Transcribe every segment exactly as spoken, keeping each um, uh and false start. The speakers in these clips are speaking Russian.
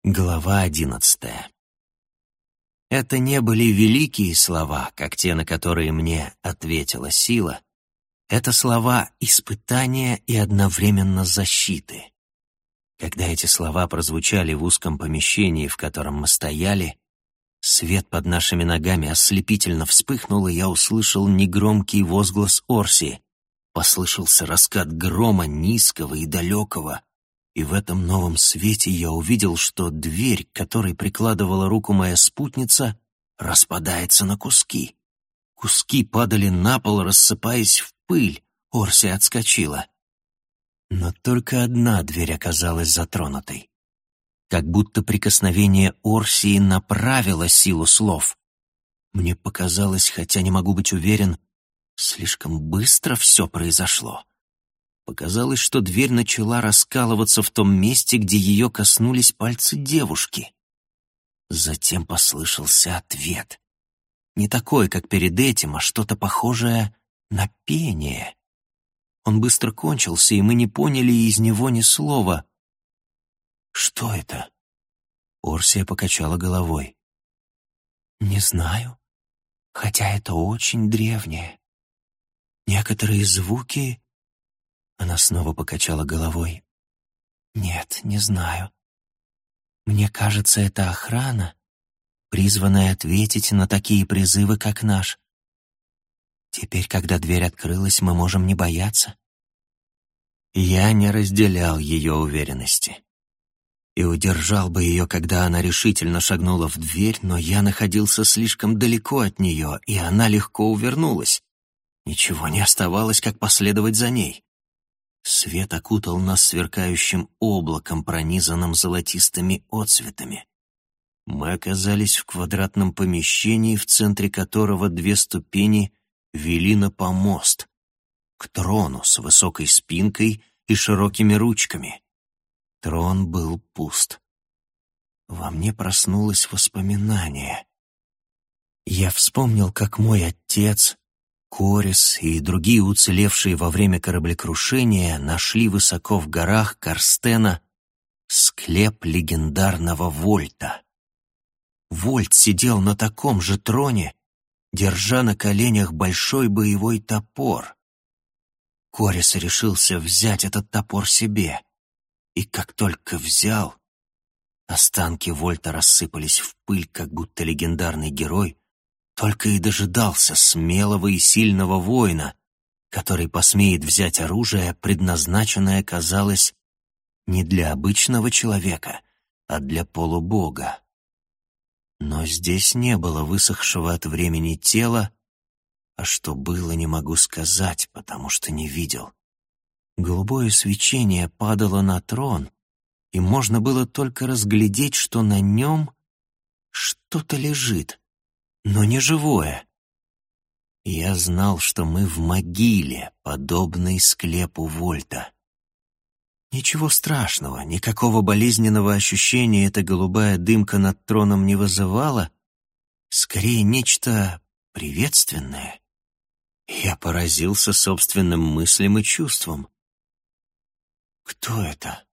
Глава одиннадцатая. Это не были великие слова, как те, на которые мне ответила сила. Это слова испытания и одновременно защиты. Когда эти слова прозвучали в узком помещении, в котором мы стояли, свет под нашими ногами ослепительно вспыхнул, и я услышал негромкий возглас Орси. Послышался раскат грома, низкого и далекого. И в этом новом свете я увидел, что дверь, к которой прикладывала руку моя спутница, распадается на куски. Куски падали на пол, рассыпаясь в пыль. Орси отскочила. Но только одна дверь оказалась затронутой. Как будто прикосновение Орсии направило силу слов. Мне показалось, хотя не могу быть уверен, слишком быстро все произошло. Показалось, что дверь начала раскалываться в том месте, где ее коснулись пальцы девушки. Затем послышался ответ. Не такой, как перед этим, а что-то похожее на пение. Он быстро кончился, и мы не поняли из него ни слова. «Что это?» Орсия покачала головой. «Не знаю, хотя это очень древнее. Некоторые звуки...» Она снова покачала головой. «Нет, не знаю. Мне кажется, это охрана, призванная ответить на такие призывы, как наш. Теперь, когда дверь открылась, мы можем не бояться». Я не разделял ее уверенности. И удержал бы ее, когда она решительно шагнула в дверь, но я находился слишком далеко от нее, и она легко увернулась. Ничего не оставалось, как последовать за ней. Свет окутал нас сверкающим облаком, пронизанным золотистыми отсветами. Мы оказались в квадратном помещении, в центре которого две ступени вели на помост, к трону с высокой спинкой и широкими ручками. Трон был пуст. Во мне проснулось воспоминание. Я вспомнил, как мой отец, Корис и другие уцелевшие во время кораблекрушения нашли высоко в горах Карстена склеп легендарного Вольта. Вольт сидел на таком же троне, держа на коленях большой боевой топор. Корис решился взять этот топор себе, и как только взял, останки Вольта рассыпались в пыль, как будто легендарный герой только и дожидался смелого и сильного воина, который посмеет взять оружие, предназначенное, казалось, не для обычного человека, а для полубога. Но здесь не было высохшего от времени тела, а что было, не могу сказать, потому что не видел. Голубое свечение падало на трон, и можно было только разглядеть, что на нем что-то лежит, но не живое. Я знал, что мы в могиле, подобной склепу Вольта. Ничего страшного, никакого болезненного ощущения эта голубая дымка над троном не вызывала, скорее нечто приветственное. Я поразился собственным мыслям и чувствам. Кто это?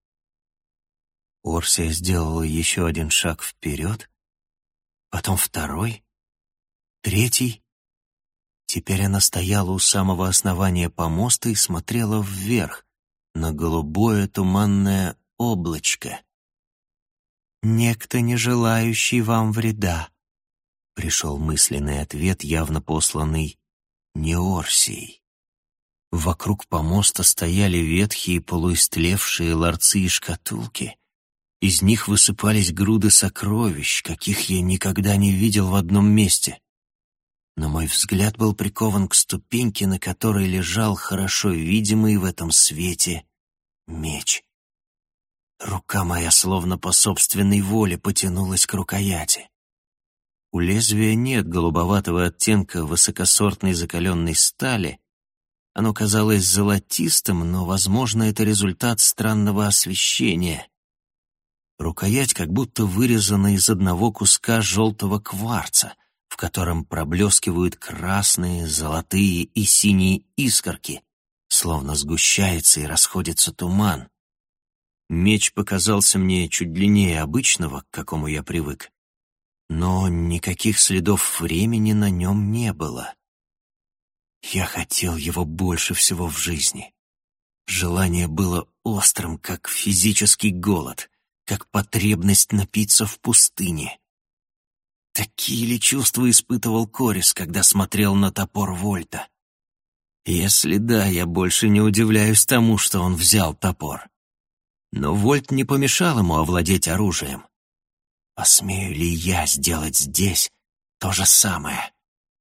Орсия сделала еще один шаг вперед, потом второй, третий. Теперь она стояла у самого основания помоста и смотрела вверх, на голубое туманное облачко. «Некто, не желающий вам вреда», — пришел мысленный ответ, явно посланный не Орсией. Вокруг помоста стояли ветхие полуистлевшие ларцы и шкатулки. Из них высыпались груды сокровищ, каких я никогда не видел в одном месте. Но мой взгляд был прикован к ступеньке, на которой лежал хорошо видимый в этом свете меч. Рука моя словно по собственной воле потянулась к рукояти. У лезвия нет голубоватого оттенка высокосортной закаленной стали. Оно казалось золотистым, но, возможно, это результат странного освещения. Рукоять как будто вырезана из одного куска желтого кварца, в котором проблескивают красные, золотые и синие искорки, словно сгущается и расходится туман. Меч показался мне чуть длиннее обычного, к какому я привык, но никаких следов времени на нем не было. Я хотел его больше всего в жизни. Желание было острым, как физический голод, как потребность напиться в пустыне. Такие ли чувства испытывал Корис, когда смотрел на топор Вольта? Если да, я больше не удивляюсь тому, что он взял топор. Но Вольт не помешал ему овладеть оружием. Посмею ли я сделать здесь то же самое?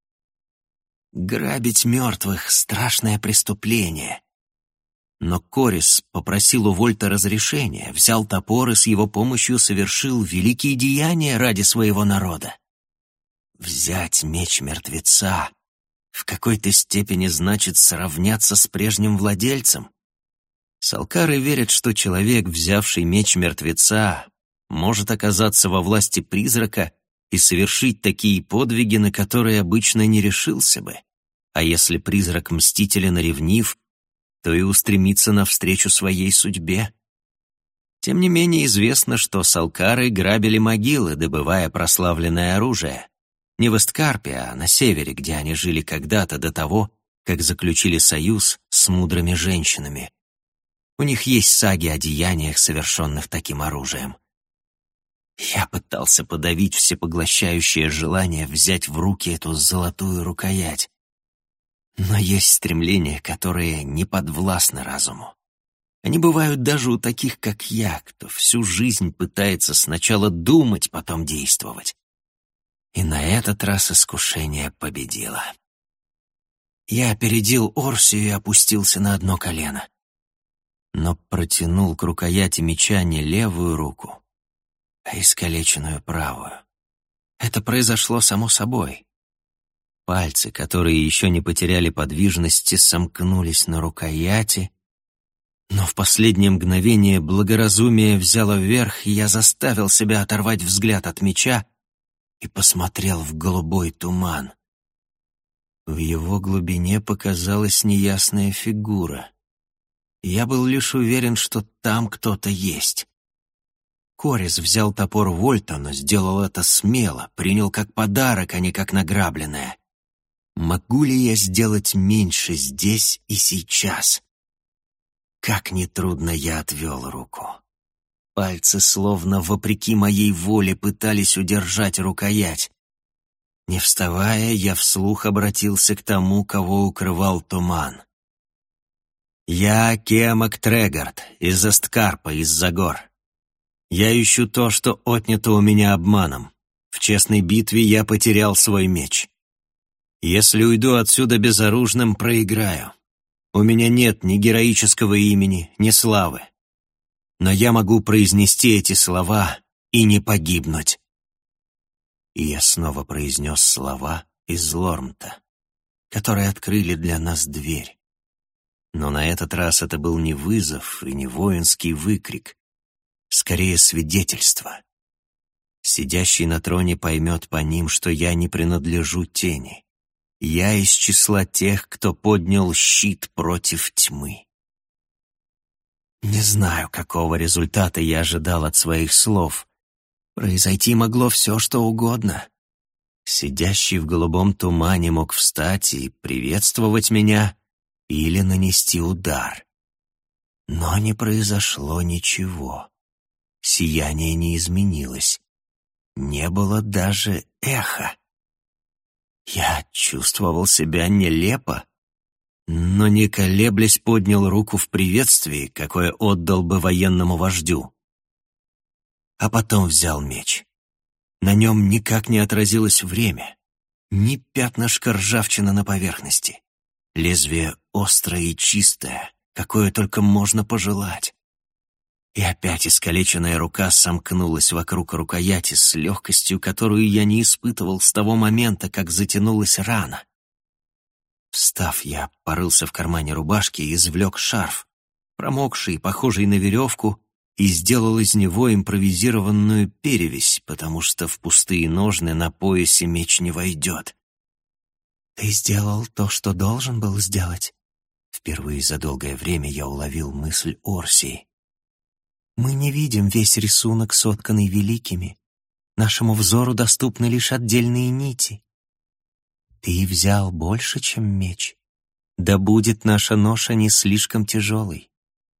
Грабить мертвых — страшное преступление. Но Корис попросил у Вольта разрешения, взял топор и с его помощью совершил великие деяния ради своего народа. Взять меч мертвеца в какой-то степени значит сравняться с прежним владельцем. Салкары верят, что человек, взявший меч мертвеца, может оказаться во власти призрака и совершить такие подвиги, на которые обычно не решился бы. А если призрак мстителен и ревнив, то и устремится навстречу своей судьбе. Тем не менее известно, что салкары грабили могилы, добывая прославленное оружие. Не в Эсткарпе, а на севере, где они жили когда-то до того, как заключили союз с мудрыми женщинами. У них есть саги о деяниях, совершенных таким оружием. Я пытался подавить всепоглощающее желание взять в руки эту золотую рукоять. Но есть стремления, которые не подвластны разуму. Они бывают даже у таких, как я, кто всю жизнь пытается сначала думать, потом действовать. И на этот раз искушение победило. Я опередил Орсию и опустился на одно колено. Но протянул к рукояти меча не левую руку, а искалеченную правую. Это произошло само собой. Пальцы, которые еще не потеряли подвижности, сомкнулись на рукояти, но в последнее мгновение благоразумие взяло верх, и я заставил себя оторвать взгляд от меча и посмотрел в голубой туман. В его глубине показалась неясная фигура. Я был лишь уверен, что там кто-то есть. Корис взял топор Вольта, но сделал это смело, принял как подарок, а не как награбленное. Могу ли я сделать меньше здесь и сейчас? Как нетрудно я отвел руку. Пальцы, словно вопреки моей воле, пытались удержать рукоять. Не вставая, я вслух обратился к тому, кого укрывал туман. «Я Киамак Трегард, из Эсткарпа, из-за гор. Я ищу то, что отнято у меня обманом. В честной битве я потерял свой меч. Если уйду отсюда безоружным, проиграю. У меня нет ни героического имени, ни славы. Но я могу произнести эти слова и не погибнуть». И я снова произнес слова из Лормта, которые открыли для нас дверь. Но на этот раз это был не вызов и не воинский выкрик, скорее свидетельство. Сидящий на троне поймет по ним, что я не принадлежу тени. Я из числа тех, кто поднял щит против тьмы. Не знаю, какого результата я ожидал от своих слов. Произойти могло все, что угодно. Сидящий в голубом тумане мог встать и приветствовать меня или нанести удар. Но не произошло ничего. Сияние не изменилось. Не было даже эха. Я чувствовал себя нелепо, но, не колеблясь, поднял руку в приветствии, какое отдал бы военному вождю. А потом взял меч. На нем никак не отразилось время, ни пятнышка ржавчины на поверхности. Лезвие острое и чистое, какое только можно пожелать. И опять искалеченная рука сомкнулась вокруг рукояти с легкостью, которую я не испытывал с того момента, как затянулась рана. Встав, я порылся в кармане рубашки и извлек шарф, промокший, похожий на веревку, и сделал из него импровизированную перевязь, потому что в пустые ножны на поясе меч не войдет. «Ты сделал то, что должен был сделать?» Впервые за долгое время я уловил мысль Орсии. Мы не видим весь рисунок, сотканный великими. Нашему взору доступны лишь отдельные нити. Ты взял больше, чем меч. Да будет наша ноша не слишком тяжелой.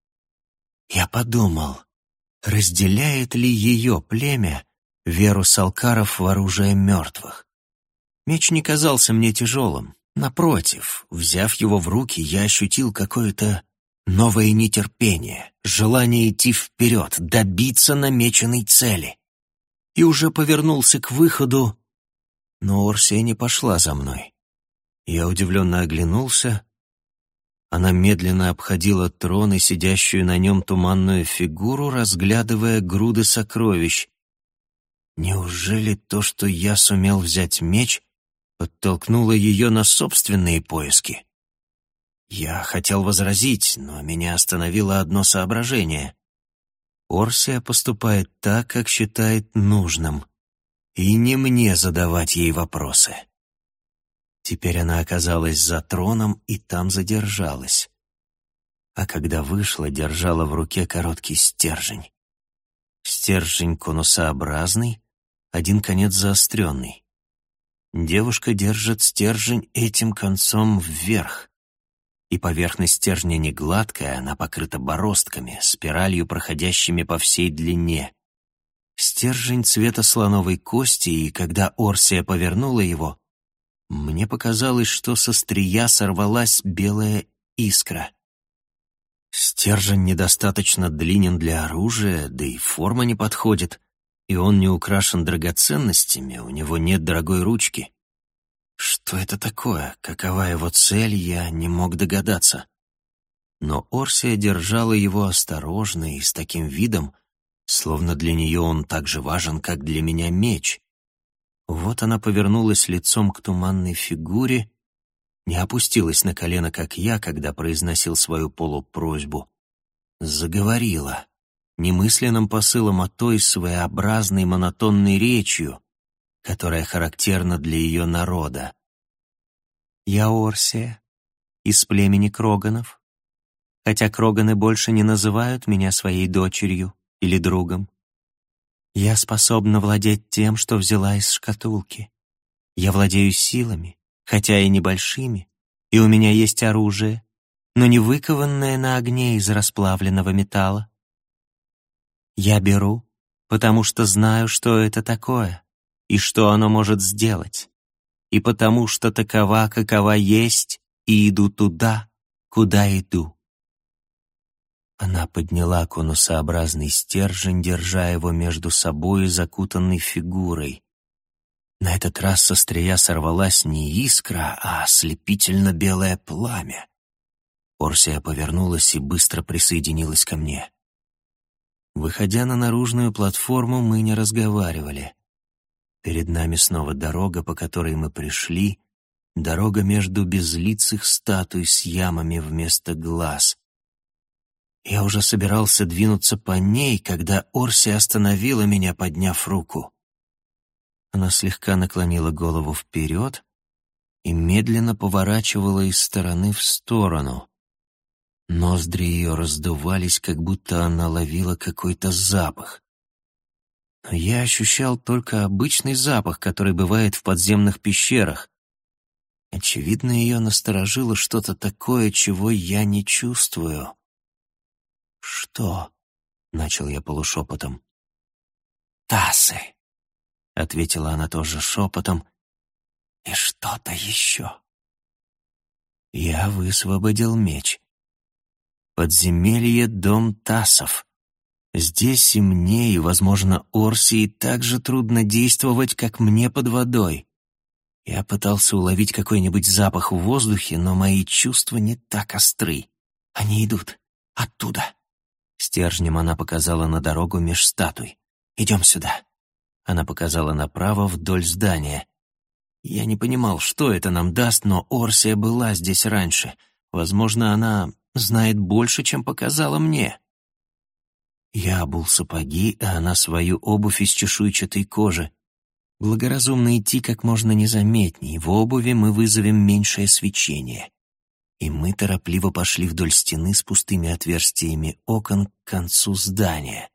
Я подумал, разделяет ли ее племя веру салкаров в оружие мертвых. Меч не казался мне тяжелым. Напротив, взяв его в руки, я ощутил какое-то новое нетерпение, желание идти вперед, добиться намеченной цели. И уже повернулся к выходу, но Орсия не пошла за мной. Я удивленно оглянулся. Она медленно обходила трон и сидящую на нем туманную фигуру, разглядывая груды сокровищ. Неужели то, что я сумел взять меч, подтолкнуло ее на собственные поиски? Я хотел возразить, но меня остановило одно соображение. Орсия поступает так, как считает нужным, и не мне задавать ей вопросы. Теперь она оказалась за троном и там задержалась. А когда вышла, держала в руке короткий стержень. Стержень конусообразный, один конец заостренный. Девушка держит стержень этим концом вверх. И поверхность стержня не гладкая, она покрыта бороздками, спиралью, проходящими по всей длине. Стержень цвета слоновой кости, и когда Орсия повернула его, мне показалось, что со стрия сорвалась белая искра. Стержень недостаточно длинен для оружия, да и форма не подходит, и он не украшен драгоценностями, у него нет дорогой ручки. Что это такое? Какова его цель, я не мог догадаться. Но Орсия держала его осторожно и с таким видом, словно для нее он так же важен, как для меня меч. Вот она повернулась лицом к туманной фигуре, не опустилась на колено, как я, когда произносил свою полупросьбу. Заговорила, немысленным посылом, а той своеобразной монотонной речью, которая характерна для ее народа. «Я Орсия, из племени Кроганов, хотя Кроганы больше не называют меня своей дочерью или другом. Я способна владеть тем, что взяла из шкатулки. Я владею силами, хотя и небольшими, и у меня есть оружие, но не выкованное на огне из расплавленного металла. Я беру, потому что знаю, что это такое, и что оно может сделать, и потому что такова, какова есть, и иду туда, куда иду». Она подняла конусообразный стержень, держа его между собой и закутанной фигурой. На этот раз со стрия сорвалась не искра, а ослепительно-белое пламя. Орсия повернулась и быстро присоединилась ко мне. Выходя на наружную платформу, мы не разговаривали. Перед нами снова дорога, по которой мы пришли, дорога между безлицых статуй с ямами вместо глаз. Я уже собирался двинуться по ней, когда Орсия остановила меня, подняв руку. Она слегка наклонила голову вперед и медленно поворачивала из стороны в сторону. Ноздри ее раздувались, как будто она ловила какой-то запах. Но я ощущал только обычный запах, который бывает в подземных пещерах. Очевидно, ее насторожило что-то такое, чего я не чувствую. «Что?» — начал я полушепотом. «Тасы», — ответила она тоже шепотом, — «и что-то еще». Я высвободил меч. Подземелье — дом Тасов. Здесь и мне, и, возможно, Орсии так же трудно действовать, как мне под водой. Я пытался уловить какой-нибудь запах в воздухе, но мои чувства не так остры. Они идут оттуда. Стержнем она показала на дорогу меж статуй. «Идем сюда». Она показала направо вдоль здания. Я не понимал, что это нам даст, но Орсия была здесь раньше. Возможно, она знает больше, чем показала мне. Я обул сапоги, а она свою обувь из чешуйчатой кожи. Благоразумно идти как можно незаметней. В обуви мы вызовем меньшее свечение. и мы торопливо пошли вдоль стены с пустыми отверстиями окон к концу здания.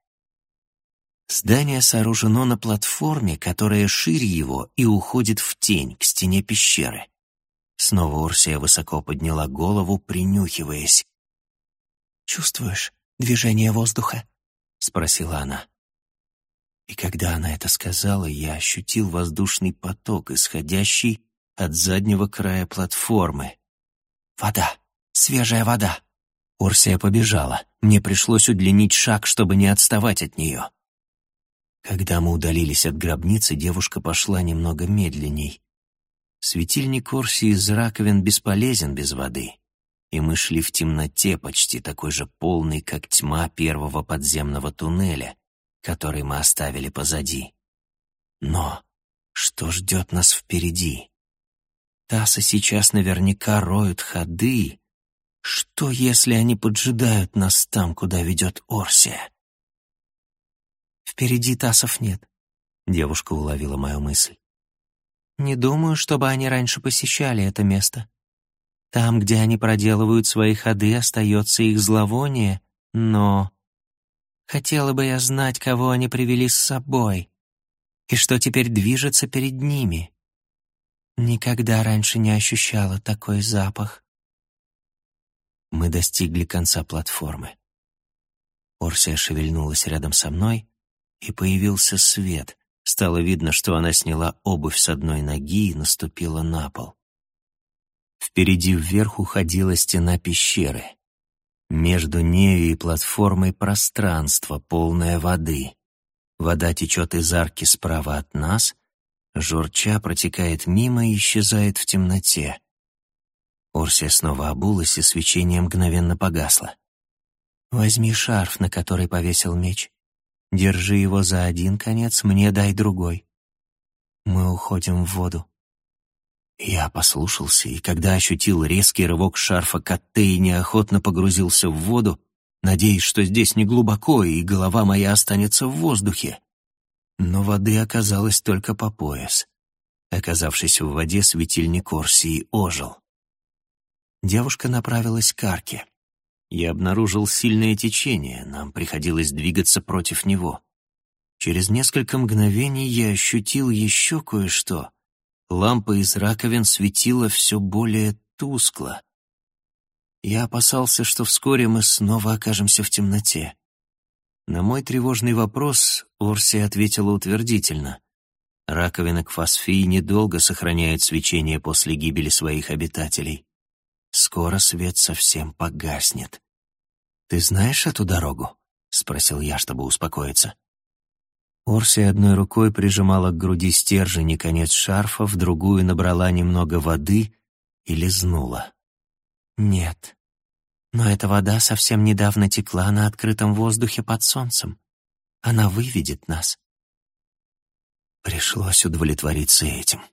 Здание сооружено на платформе, которая шире его и уходит в тень, к стене пещеры. Снова Урсия высоко подняла голову, принюхиваясь. «Чувствуешь движение воздуха?» — спросила она. И когда она это сказала, я ощутил воздушный поток, исходящий от заднего края платформы. «Вода! Свежая вода!» Урсия побежала. Мне пришлось удлинить шаг, чтобы не отставать от нее. Когда мы удалились от гробницы, девушка пошла немного медленней. Светильник Урсии из раковин бесполезен без воды, и мы шли в темноте, почти такой же полной, как тьма первого подземного туннеля, который мы оставили позади. Но что ждет нас впереди? Тасы сейчас наверняка роют ходы. Что, если они поджидают нас там, куда ведет Урсия? «Впереди тасов нет», — девушка уловила мою мысль. «Не думаю, чтобы они раньше посещали это место. Там, где они проделывают свои ходы, остается их зловоние, но... Хотела бы я знать, кого они привели с собой, и что теперь движется перед ними. Никогда раньше не ощущала такой запах». Мы достигли конца платформы. Урсия шевельнулась рядом со мной, и появился свет. Стало видно, что она сняла обувь с одной ноги и наступила на пол. Впереди вверх уходила стена пещеры. Между нею и платформой пространство, полное воды. Вода течет из арки справа от нас, журча протекает мимо и исчезает в темноте. Урсия снова обулась, и свечение мгновенно погасло. «Возьми шарф, на который повесил меч. Держи его за один конец, мне дай другой. Мы уходим в воду». Я послушался, и когда ощутил резкий рывок шарфа Каттеи, неохотно погрузился в воду, надеясь, что здесь не глубоко, и голова моя останется в воздухе. Но воды оказалось только по пояс. Оказавшись в воде, светильник Урсии ожил. Девушка направилась к арке. Я обнаружил сильное течение, нам приходилось двигаться против него. Через несколько мгновений я ощутил еще кое-что. Лампа из раковин светила все более тускло. Я опасался, что вскоре мы снова окажемся в темноте. На мой тревожный вопрос Урсия ответила утвердительно. Раковина Кфасфии недолго сохраняет свечение после гибели своих обитателей. Скоро свет совсем погаснет. «Ты знаешь эту дорогу?» — спросил я, чтобы успокоиться. Урсия одной рукой прижимала к груди стержень и конец шарфа, в другую набрала немного воды и лизнула. «Нет, но эта вода совсем недавно текла на открытом воздухе под солнцем. Она выведет нас». Пришлось удовлетвориться этим.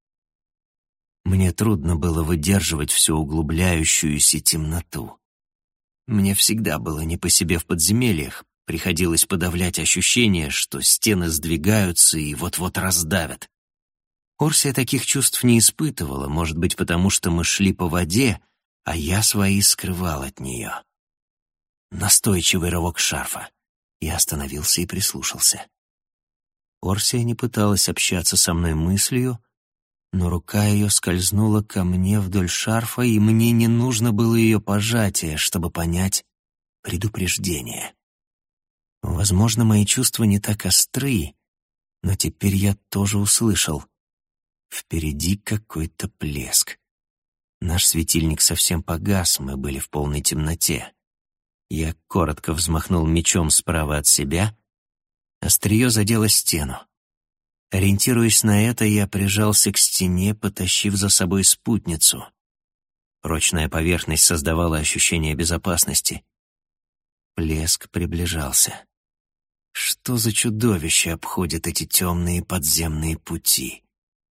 Мне трудно было выдерживать всю углубляющуюся темноту. Мне всегда было не по себе в подземельях, приходилось подавлять ощущение, что стены сдвигаются и вот-вот раздавят. Урсия таких чувств не испытывала, может быть, потому что мы шли по воде, а я свои скрывал от нее. Настойчивый рывок шарфа. Я остановился и прислушался. Урсия не пыталась общаться со мной мыслью, но рука ее скользнула ко мне вдоль шарфа, и мне не нужно было ее пожатие, чтобы понять предупреждение. Возможно, мои чувства не так остры, но теперь я тоже услышал. Впереди какой-то плеск. Наш светильник совсем погас, мы были в полной темноте. Я коротко взмахнул мечом справа от себя, острие задело стену. Ориентируясь на это, я прижался к стене, потащив за собой спутницу. Прочная поверхность создавала ощущение безопасности. Плеск приближался. Что за чудовище обходит эти темные подземные пути?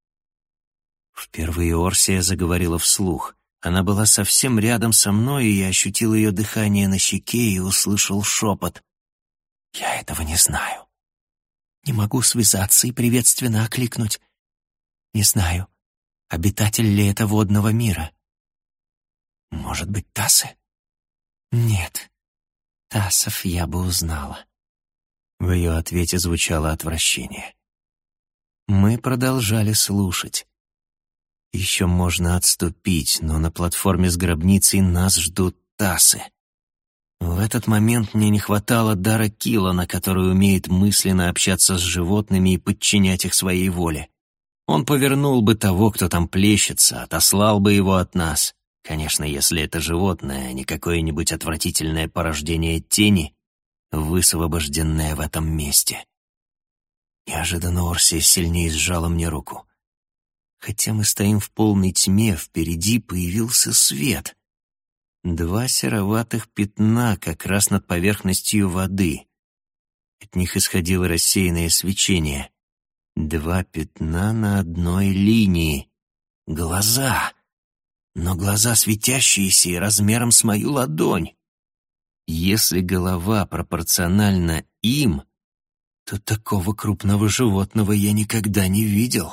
Впервые Урсия заговорила вслух. Она была совсем рядом со мной, и я ощутил ее дыхание на щеке и услышал шепот. «Я этого не знаю. Не могу связаться и приветственно окликнуть. Не знаю, обитатель ли это водного мира». Может быть, Тасы? Нет, Тасов я бы узнала. В ее ответе звучало отвращение. Мы продолжали слушать. Еще можно отступить, но на платформе с гробницей нас ждут Тасы. В этот момент мне не хватало дара Киллана, который умеет мысленно общаться с животными и подчинять их своей воле. Он повернул бы того, кто там плещется, отослал бы его от нас. Конечно, если это животное, а не какое-нибудь отвратительное порождение тени, высвобожденное в этом месте. Неожиданно Орсия сильнее сжала мне руку. Хотя мы стоим в полной тьме, впереди появился свет. Два сероватых пятна как раз над поверхностью воды. От них исходило рассеянное свечение. Два пятна на одной линии. Глаза. Но глаза светящиеся и размером с мою ладонь. Если голова пропорциональна им, то такого крупного животного я никогда не видел.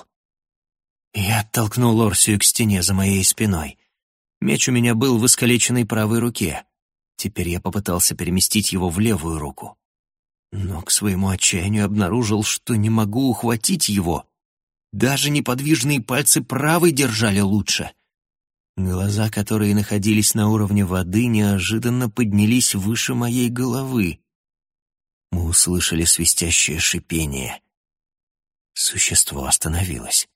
Я оттолкнул Орсию к стене за моей спиной. Меч у меня был в искалеченной правой руке. Теперь я попытался переместить его в левую руку. Но к своему отчаянию обнаружил, что не могу ухватить его. Даже неподвижные пальцы правой держали лучше. Глаза, которые находились на уровне воды, неожиданно поднялись выше моей головы. Мы услышали свистящее шипение. Существо остановилось.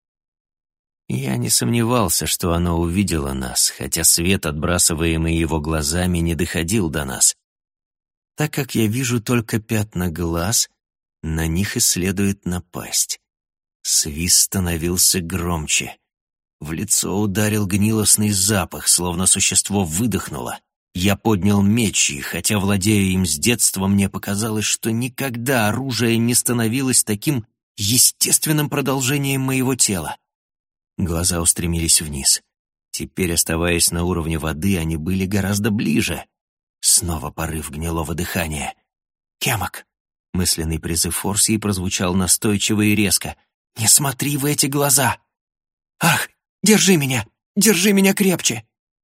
Я не сомневался, что оно увидело нас, хотя свет, отбрасываемый его глазами, не доходил до нас. Так как я вижу только пятна глаз, на них и следует напасть. Свист становился громче. В лицо ударил гнилостный запах, словно существо выдохнуло. Я поднял меч, и хотя, владея им с детства, мне показалось, что никогда оружие не становилось таким естественным продолжением моего тела. Глаза устремились вниз. Теперь, оставаясь на уровне воды, они были гораздо ближе. Снова порыв гнилого дыхания. «Кемок!» — мысленный призыв Орсии прозвучал настойчиво и резко. «Не смотри в эти глаза!» «Ах, держи меня! Держи меня крепче!»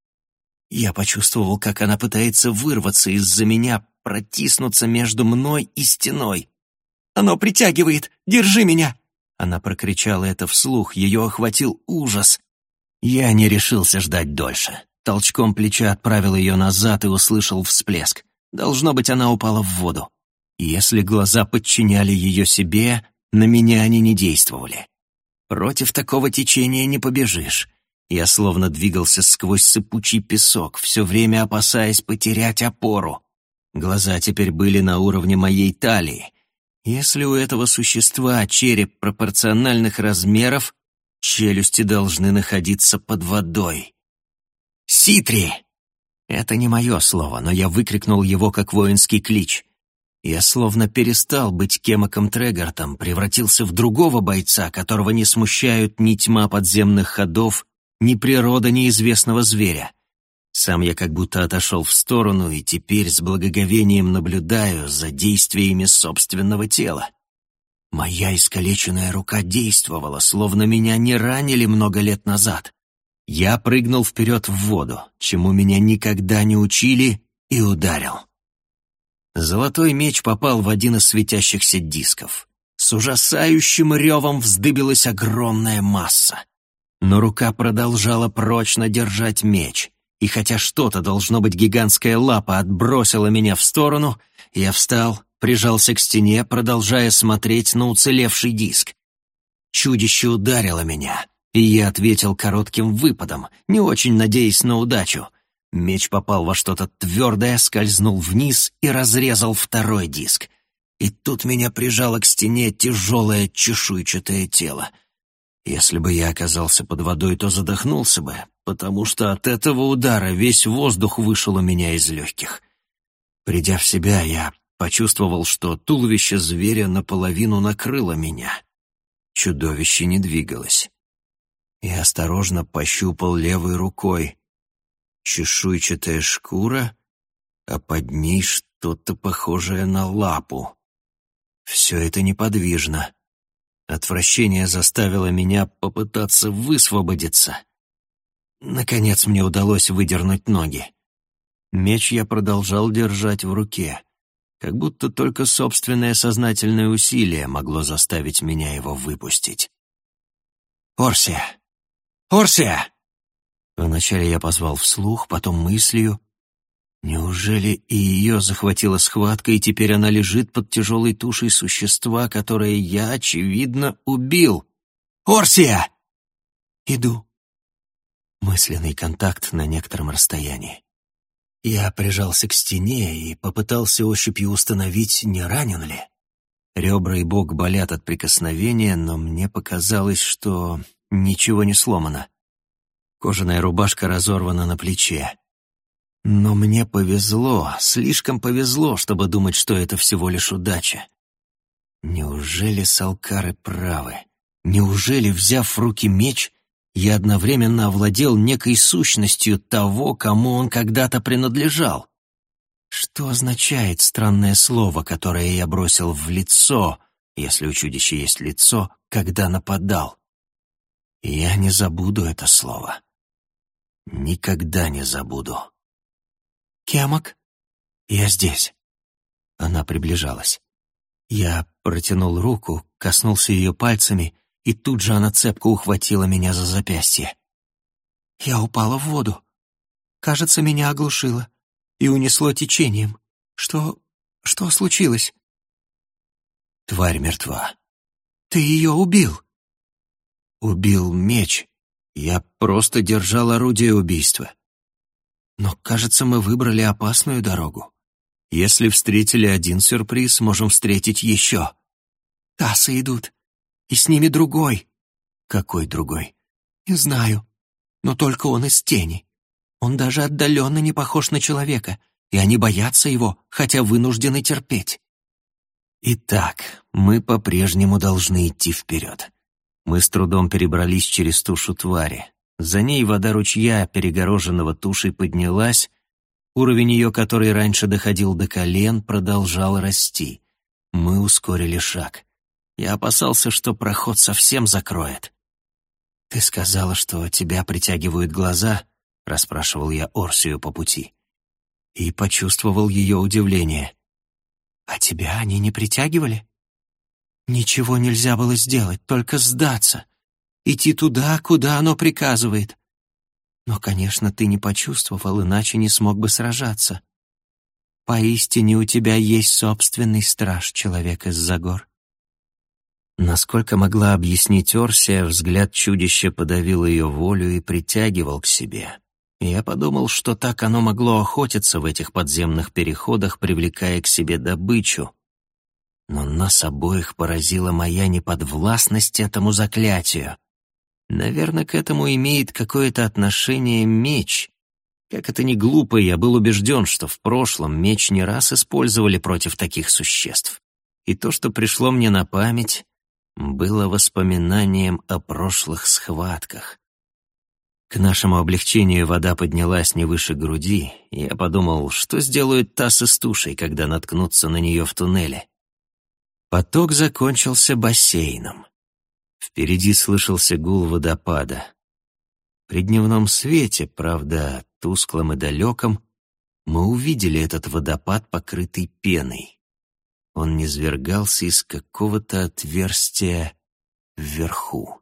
Я почувствовал, как она пытается вырваться из-за меня, протиснуться между мной и стеной. «Оно притягивает! Держи меня!» Она прокричала это вслух, ее охватил ужас. Я не решился ждать дольше. Толчком плеча отправил ее назад и услышал всплеск. Должно быть, она упала в воду. Если глаза подчиняли ее себе, на меня они не действовали. Против такого течения не побежишь. Я словно двигался сквозь сыпучий песок, все время опасаясь потерять опору. Глаза теперь были на уровне моей талии. Если у этого существа череп пропорциональных размеров, челюсти должны находиться под водой. «Ситри!» Это не мое слово, но я выкрикнул его как воинский клич. Я словно перестал быть Кемоком Трегартом, превратился в другого бойца, которого не смущают ни тьма подземных ходов, ни природа неизвестного зверя. Сам я как будто отошел в сторону и теперь с благоговением наблюдаю за действиями собственного тела. Моя искалеченная рука действовала, словно меня не ранили много лет назад. Я прыгнул вперед в воду, чему меня никогда не учили, и ударил. Золотой меч попал в один из светящихся дисков. С ужасающим ревом вздыбилась огромная масса. Но рука продолжала прочно держать меч. И хотя что-то, должно быть гигантская лапа, отбросила меня в сторону, я встал, прижался к стене, продолжая смотреть на уцелевший диск. Чудище ударило меня, и я ответил коротким выпадом, не очень надеясь на удачу. Меч попал во что-то твердое, скользнул вниз и разрезал второй диск. И тут меня прижало к стене тяжелое чешуйчатое тело. Если бы я оказался под водой, то задохнулся бы, потому что от этого удара весь воздух вышел у меня из легких. Придя в себя, я почувствовал, что туловище зверя наполовину накрыло меня. Чудовище не двигалось. Я осторожно пощупал левой рукой. Чешуйчатая шкура, а под ней что-то похожее на лапу. Все это неподвижно. Отвращение заставило меня попытаться высвободиться. наконец мне удалось выдернуть ноги. Меч я продолжал держать в руке, как будто только собственное сознательное усилие могло заставить меня его выпустить. «Орсия! Орсия!» Вначале я позвал вслух, потом мыслью. Неужели и ее захватила схватка, и теперь она лежит под тяжелой тушей существа, которое я, очевидно, убил? «Орсия!» «Иду». Мысленный контакт на некотором расстоянии. Я прижался к стене и попытался ощупью установить, не ранен ли. Ребра и бок болят от прикосновения, но мне показалось, что ничего не сломано. Кожаная рубашка разорвана на плече. Но мне повезло, слишком повезло, чтобы думать, что это всего лишь удача. Неужели салкары правы? Неужели, взяв в руки меч, я одновременно овладел некой сущностью того, кому он когда-то принадлежал? Что означает странное слово, которое я бросил в лицо, если у чудища есть лицо, когда нападал? Я не забуду это слово. Никогда не забуду. «Кемок?» «Я здесь». Она приближалась. Я протянул руку, коснулся ее пальцами, и тут же она цепко ухватила меня за запястье. Я упала в воду. Кажется, меня оглушило и унесло течением. Что... что случилось? Тварь мертва. Ты ее убил? Убил меч. Я просто держал орудие убийства. Но, кажется, мы выбрали опасную дорогу. Если встретили один сюрприз, можем встретить еще. Тасы идут. И с ними другой. Какой другой? Не знаю. Но только он из тени. Он даже отдаленно не похож на человека, и они боятся его, хотя вынуждены терпеть. Итак, мы по-прежнему должны идти вперед. Мы с трудом перебрались через тушу твари. За ней вода ручья, перегороженного тушей, поднялась. Уровень ее, который раньше доходил до колен, продолжал расти. Мы ускорили шаг. Я опасался, что проход совсем закроет. «Ты сказала, что тебя притягивают глаза?» — расспрашивал я Орсию по пути. И почувствовал ее удивление. «А тебя они не притягивали?» «Ничего нельзя было сделать, только сдаться. Идти туда, куда оно приказывает. Но, конечно, ты не почувствовал, иначе не смог бы сражаться. Поистине у тебя есть собственный страж, человек из-за гор». Насколько могла объяснить Орсия, взгляд чудища подавил ее волю и притягивал к себе. И я подумал, что так оно могло охотиться в этих подземных переходах, привлекая к себе добычу. Но нас обоих поразила моя неподвластность этому заклятию. Наверное, к этому имеет какое-то отношение меч. Как это ни глупо, я был убежден, что в прошлом меч не раз использовали против таких существ. И то, что пришло мне на память, было воспоминанием о прошлых схватках. К нашему облегчению вода поднялась не выше груди, и я подумал, что сделают Тасы с тушей, когда наткнутся на нее в туннеле. Поток закончился бассейном. Впереди слышался гул водопада. При дневном свете, правда, тусклом и далеком, мы увидели этот водопад, покрытый пеной. Он низвергался из какого-то отверстия вверху.